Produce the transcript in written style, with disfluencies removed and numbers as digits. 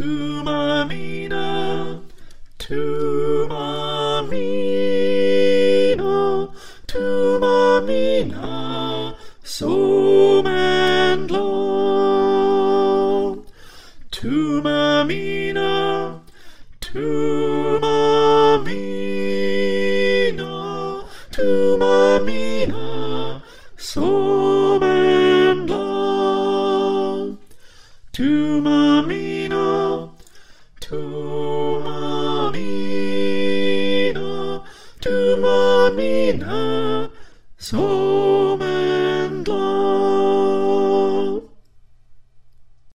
Tumamina, Tumamina, Tumamina, som and long. Tumamina, Tumamina, Tumamina, som and long. Tumamina, Tumamina, Tumamina, som